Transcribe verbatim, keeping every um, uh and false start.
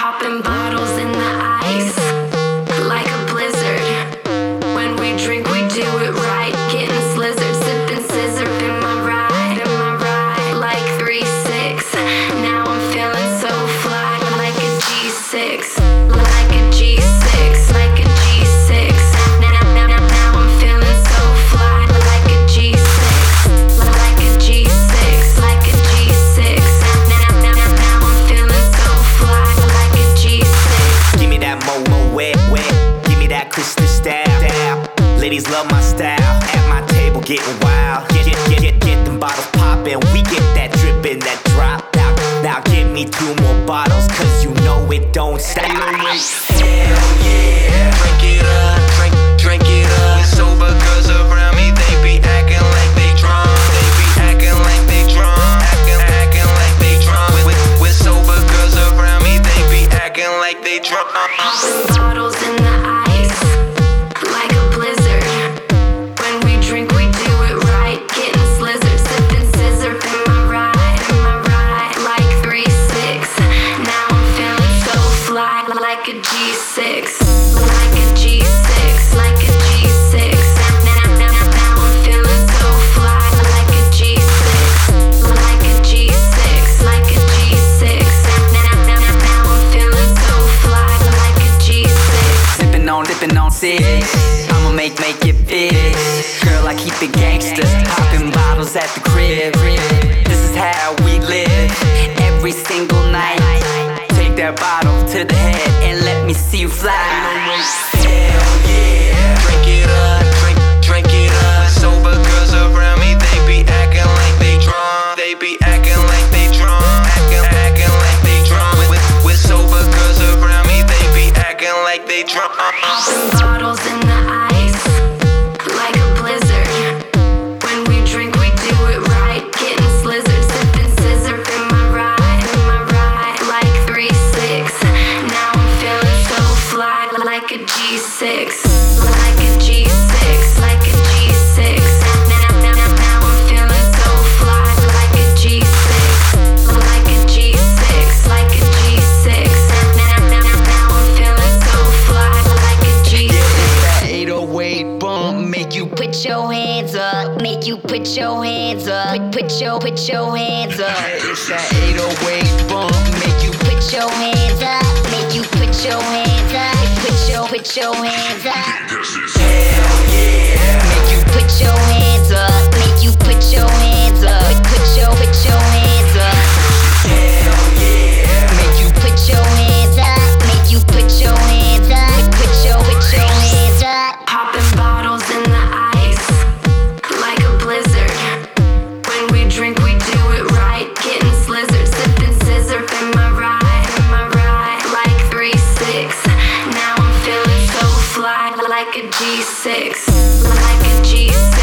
Popping bottles in the ice, like a blizzard. When we drink, we do it right. Getting slizzard, sipping scissor in my ride, in my ride. Like three six. Now I'm feeling so fly, like a G six, like a G six, like a G six. Now, now, now, now I'm feeling so fly, like a G six, like a G six, like a G six. Now, now, now, now I'm feeling so fly, like a G six. Give me that mo-mo wet, wet. Give me that crystal style, style. Ladies love my style. At my table getting wild. Get, get, get, get, get them bottles poppin'. We get that drippin', that drop. Now, now give me two more bottles, cause you know it don't stop. Hell yeah, drink it up, drink, drink it up. With sober girls around me, they be acting like they drunk. They be acting like they drunk, acting, acting like they drunk. With, with sober girls around me, they be acting like they drunk. Popping bottles in the ice, like a blizzard. When we drink, we do it right. Getting slizzard, sipping scissor in my ride, in my ride. Like three six. Now I'm feeling so fly, like a G six, like a G six, like a G six. Now, now, now, now I'm feeling so fly, like a G six, like a G six, like a G six. Now, now, now, now I'm feeling so fly, like a G six. Sippin' on, dippin' on six. I'ma make, make it fit. Girl, I keep it gangsta. Poppin' bottles at the crib. This is how we live. Every single night. Take that bottle to the head and let me see you fly. Hell yeah, drink it up, drink, drink it up. With sober girls around me, they be acting like they drunk. They be acting like they drunk, acting, acting like they drunk. With, with sober girls around me, they be acting like they drunk. Popping bottles in the ice, like a blizzard. When we drink, we do it right. Getting slizzard, sipping scissor in my ride, in my ride. Like three six. Now I'm feeling so fly, like a G six, like a G six, like a G six. Now, now, now, now I'm feeling so fly, like a G six, like a G six, like a G six. Now, now, now, now I'm feeling so fly, like a G six. That eight oh eight bump make you Put your hands up, make you put your hands up. Put, put your, put your hands up. It's that eight oh eight bump make you Put your hands up, make you put your hands up. Put your, put your hands up. Hell yeah, make you Put your hands up, make you put your hands up. Put, put your, put your hands up. hell yeah. make you Put your hands up, make you put your hands up. Put your, put your hands up. Popping bottles in the ice, like a blizzard. When we drink, we do it right. Getting slizzard, sipping scissor in my ride, in my ride. Like three six. Now I'm feeling so fly, like a G six, like a G six.